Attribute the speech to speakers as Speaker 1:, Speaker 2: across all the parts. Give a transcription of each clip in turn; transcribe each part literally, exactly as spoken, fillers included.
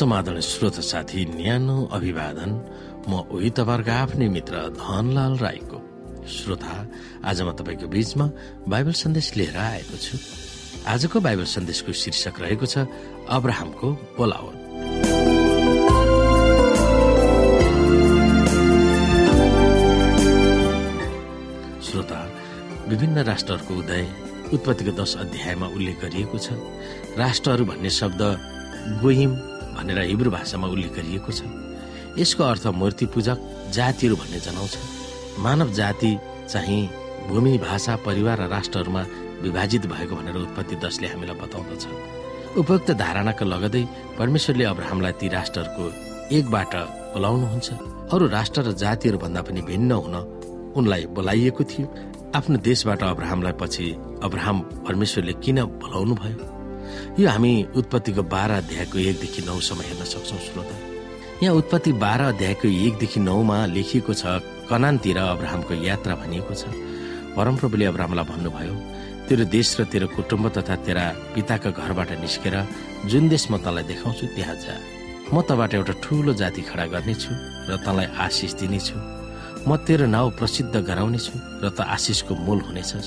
Speaker 1: समाधान श्रोत साथी न्यानो अभिवादन। म उही तपाईहरुको आफ्नै मित्र धनलाल राईको। श्रोता, आज म तपाईको बीचमा बाइबल सन्देश लिएर आएको छु। आजको बाइबल सन्देशको शीर्षक रहेको छ अब्राहमको बोलावट। श्रोता, विभिन्न राष्ट्रहरूको उदय उत्पत्तिको दश अध्यायमा उल्लेख गरिएको छ। राष्ट्रहरू भन्ने शब्द गोइम भनेर हिब्रू भाषामा उल्लेख गरिएको छ। यसको अर्थ मूर्ति पूजक जातिहरू भन्ने जनाउँछ। मानव जाति चाहिँ भूमि, भाषा, परिवार र राष्ट्रहरूमा विभाजित भएको भनेर उत्पत्ति दशले हामीलाई बताउँदछ। उपयुक्त धारणाका लगदै परमेश्वरले अब्राहमलाई ती राष्ट्रहरूको एकबाट बोलाउनुहुन्छ। अरू राष्ट्र र जातिहरू भन्दा पनि भिन्न हुन उनलाई बोलाइएको थियो। आफ्नो देशबाट अब्राहमलाई पछि अब्राहम परमेश्वरले किन बोलाउनु भयो, यो हामी उत्पत्तिको बाह्र अध्यायको एकदेखि नौसम्म हेर्न सक्छौं। श्रोता, यहाँ उत्पत्ति बाह्र अध्यायको एकदेखि नौमा लेखिएको छ कनानतिर अब्राहमको यात्रा भनिएको छ। परमप्रभुले अब्राहमलाई भन्नुभयो, तेरो देश र तेरो कुटुम्ब तथा तेरा पिताका घरबाट निस्केर जुन देश म तँलाई देखाउँछु त्यहाँ जा। म तँबाट एउटा ठूलो जाति खडा गर्नेछु र तँलाई आशिष दिनेछु। म तेरो नाउँ प्रसिद्ध गराउनेछु र त आशिषको मूल हुनेछस्।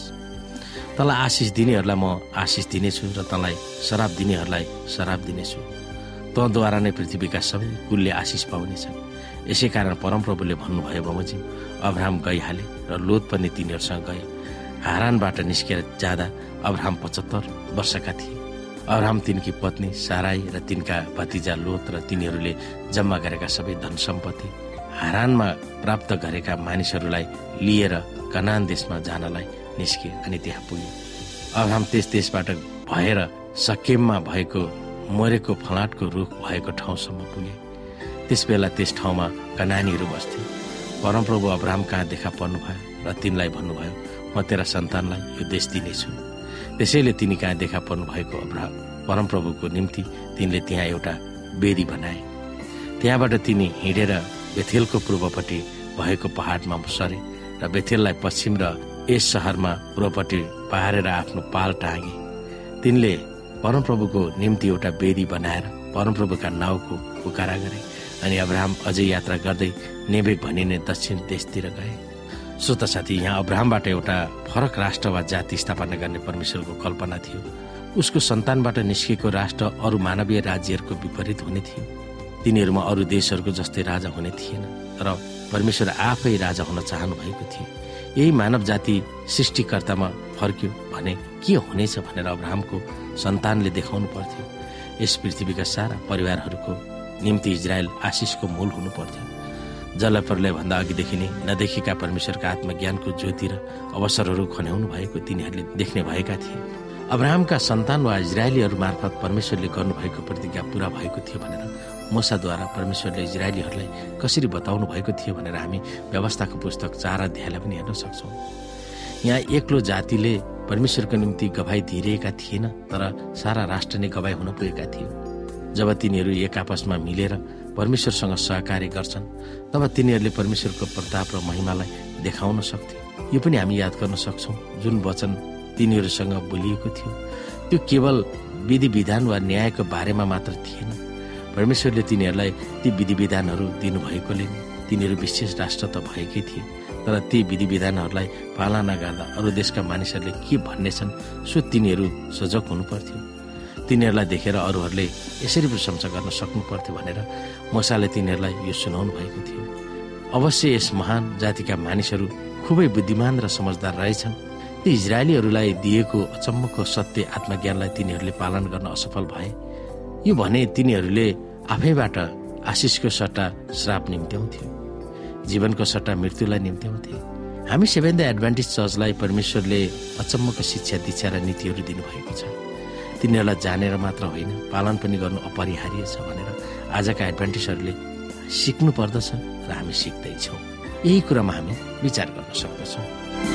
Speaker 1: तँलाई आशिष दिनेहरूलाई म आशिष दिनेछु र तँलाई शराब दिनेहरूलाई शराब दिनेछु। तँद्वारा नै पृथ्वीका सबै कुलले आशिष पाउनेछन्। यसै कारण परमप्रभुले भन्नुभयो, बमोजिम अब्राहम गइहाले र लोत पनि तिनीहरूसँग गए। हारानबाट निस्केर जाँदा अब्राहम पचहत्तर वर्षका थिए। अब्राहम तिनकी पत्नी साराई र तिनका भतिजा लोत र तिनीहरूले जम्मा गरेका सबै धन सम्पत्ति हारानमा प्राप्त गरेका मानिसहरूलाई लिएर कनान देशमा जानलाई निस्के अनि त्यहाँ पुगे। अब्राहम त्यस देशबाट भएर सकेममा भएको मरेको फलाटको रुख भएको ठाउँसम्म पुगे। त्यस बेला त्यस ठाउँमा कनानीहरू बस्थे। परमप्रभु अब्राहम कहाँ देखा पर्नुभयो र तिनलाई भन्नुभयो, म तेरा सन्तानलाई यो देश दिनेछु। त्यसैले तिनी कहाँ देखा पर्नु भएको अब्राहम परमप्रभुको निम्ति तिनले त्यहाँ एउटा बेदी बनाए। त्यहाँबाट तिनी हिँडेर बेथेलको पूर्वपट्टि भएको पहाडमा सरे र बेथेललाई पश्चिम र यस शहरमा पूर्वपट्टि पारेर आफ्नो पाल टाँगे। तिनले परमप्रभुको निम्ति एउटा बेदी बनाएर परमप्रभुका नाउँको पुकारा गरे अनि अब्राहम अझै यात्रा गर्दै नेबेक भनिने दक्षिण देशतिर गए। श्रोता साथी, यहाँ अब्राहमबाट एउटा फरक राष्ट्र वा जाति स्थापना गर्ने परमेश्वरको कल्पना थियो। उसको सन्तानबाट निस्केको राष्ट्र अरू मानवीय राज्यहरूको विपरीत हुने थियो। तिनीहरूमा अरू देशहरूको जस्तै राजा हुने थिएन, तर परमेश्वर आफै राजा हुन चाहनु भएको थियो। यही मानव जाति सृष्टिकर्तामा फर्क्यो भने के हुनेछ भनेर अब्राहमको सन्तानले देखाउनु पर्थ्यो। यस पृथ्वीका सारा परिवारहरूको निम्ति इजरायल आशिषको मूल हुनु पर्थ्यो। जलप्रलय भन्दा अघिदेखि नै नदेखिएका परमेश्वरका आत्मज्ञानको ज्योति र अवसरहरू खन्याउनु भएको तिनीहरूले देख्ने भएका थिए। अब्राहमका सन्तान वा इजरायलीहरू मार्फत परमेश्वरले गर्नुभएको प्रतिज्ञा पूरा भएको थियो भनेर मूसाद्वारा परमेश्वरले इजरायलीहरूलाई कसरी बताउनु भएको थियो भनेर हामी व्यवस्थाको पुस्तक चार अध्यायलाई पनि हेर्न सक्छौँ। यहाँ एक्लो जातिले परमेश्वरको निम्ति गवाई दिइरहेका थिएन, तर सारा राष्ट्र नै गवाई हुन पुगेका थिए। जब तिनीहरू एक आपसमा मिलेर परमेश्वरसँग सहकार्य गर्छन् तब तिनीहरूले परमेश्वरको प्रताप र महिमालाई देखाउन सक्थे। यो पनि हामी याद गर्न सक्छौँ, जुन वचन तिनीहरूसँग बोलिएको थियो त्यो केवल विधि विधान वा न्यायको बारेमा मात्र थिएन। परमेश्वरले तिनीहरूलाई ती विधि विधानहरू दिनुभएकोले तिनीहरू विशेष राष्ट्र त भएकै थिए, तर ती विधि विधानहरूलाई पालना गर्दा अरू देशका मानिसहरूले के भन्नेछन् सो तिनीहरू सजग हुनु पर्थ्यो। तिनीहरूलाई देखेर अरूहरूले यसरी प्रशंसा गर्न सक्नु पर्थ्यो भनेर मूसाले तिनीहरूलाई यो सुनाउनु भएको थियो। अवश्य यस महान जातिका मानिसहरू खुबै बुद्धिमान र समझदार रहेछन्। ती इजरायलीहरूलाई दिएको अचम्मको सत्य आत्मज्ञानलाई तिनीहरूले पालन गर्न असफल भए। यो भने तिनीहरूले आफैबाट आशिषको सट्टा श्राप निम्त्याउँथ्यो, जीवनको सट्टा मृत्युलाई निम्त्याउँथे। हामी सेभेन्थ डे एडभेन्टिस्ट चर्चलाई परमेश्वरले अचम्मको शिक्षा, दीक्षा र नीतिहरू दिनुभएको छ। तिनीहरूलाई जानेर मात्र होइन, पालन पनि गर्नु अपरिहार्य छ भनेर आजका एडभेन्टिस्टहरूले सिक्नु पर्दछ र हामी सिक्दैछौँ। यही कुरामा हामी विचार गर्न सक्दछौँ।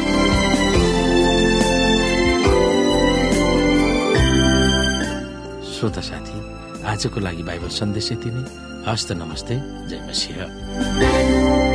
Speaker 1: श्रोता साथी, आजको लागि बाइबल सन्देश यति नै। हस्त नमस्ते, जय मसीह।